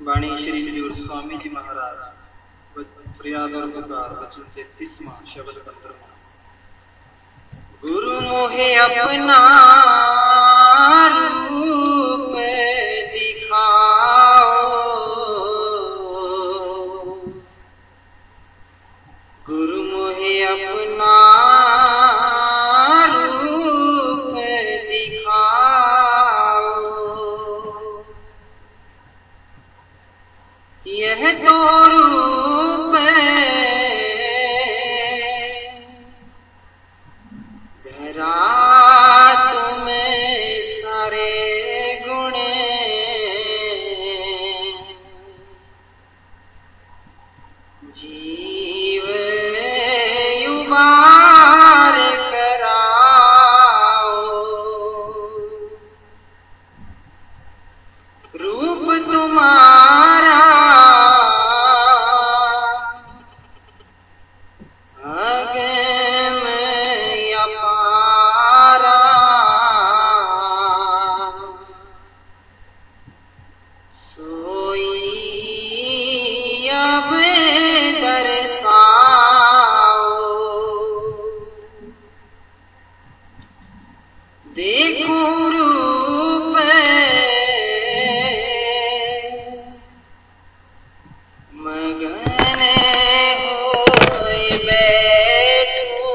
वाणी श्री हजूर स्वामी जी महाराज फरियाद और पुकार वचन 33वां शब्द 15वां। गुरु मोहे अपना रूप दिखाओ, गुरु मोहे अपना रूप दिखाओ। यह तो रूप धरा तुम्हें सारे गुण, जीव युवार कराओ। रूप तुम्हारा देखो रूप मगन होए बैठो,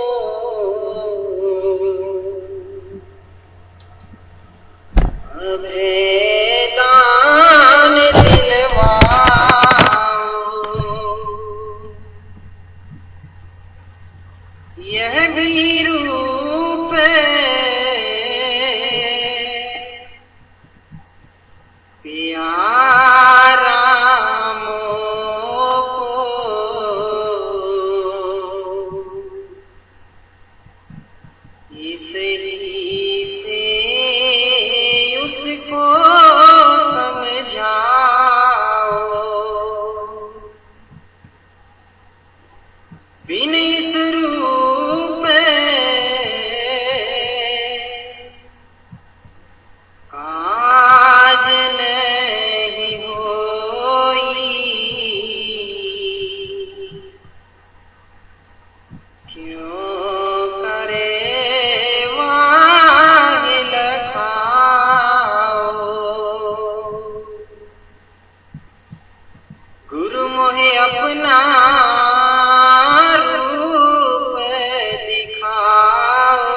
अभेदान दिलवाओ। यह भी रूप प्यारा मोको, इसलिए से उसको समझाओ। बिन इस रूप काज नहीं होई, क्यों करे वाहि लखाओ। गुरु मोहे अपना रूप दिखाओ,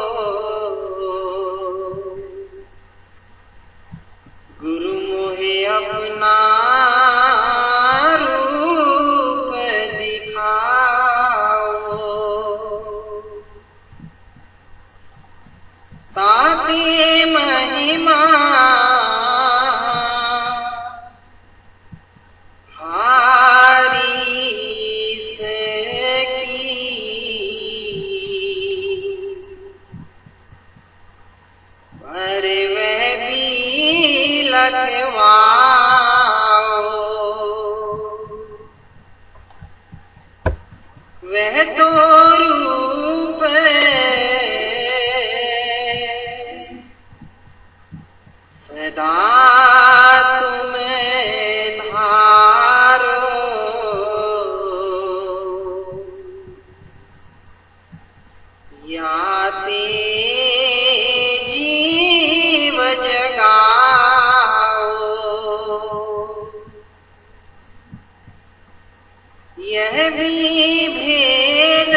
गुरु मोहे अपना रूप दिखाओ। ताकि महिमा हारी से की, पर वह भी लखवाओ। वह तो रूप सदा तुम्हें धारो, याते जीव जगाओ। यह भी भेद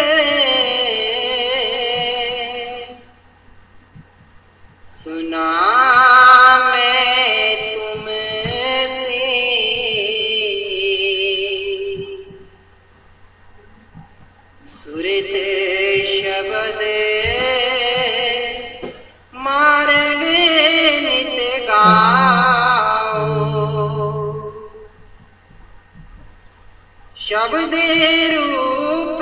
सुना मैं तुमसे, सुरत शब्द मार्ग नित गाओ। शब्द रूप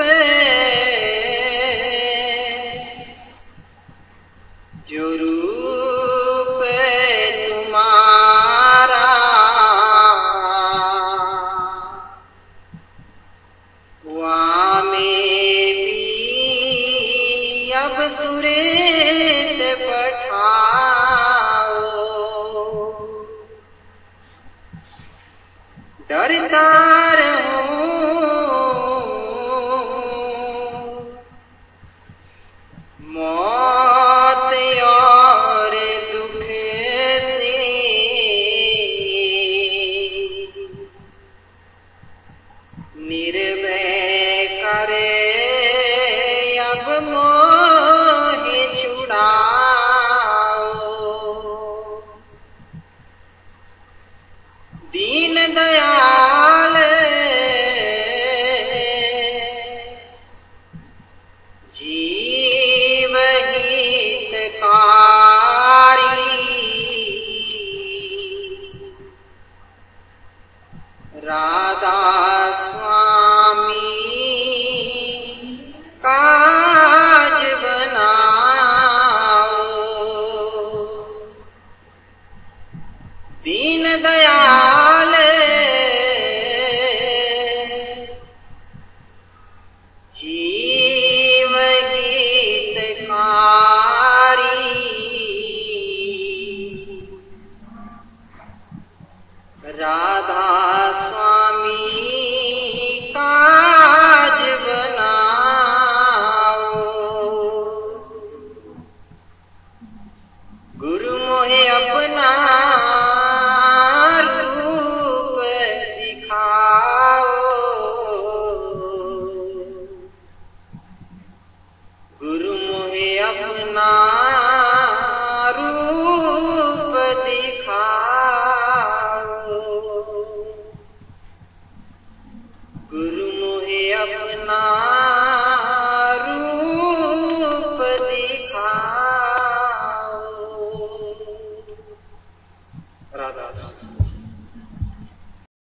जो रूप तुम्हारा, वहाँ में भी अब सुरेत पठाओ। डरता रहूं मौत और दुख से, निर्भय करे अब मोहि छुड़ाओ। दीन दयाल जीव हितकारी, राधा स्वामी काज बनाओ। दीन दयाल जीव हितकारी, राधा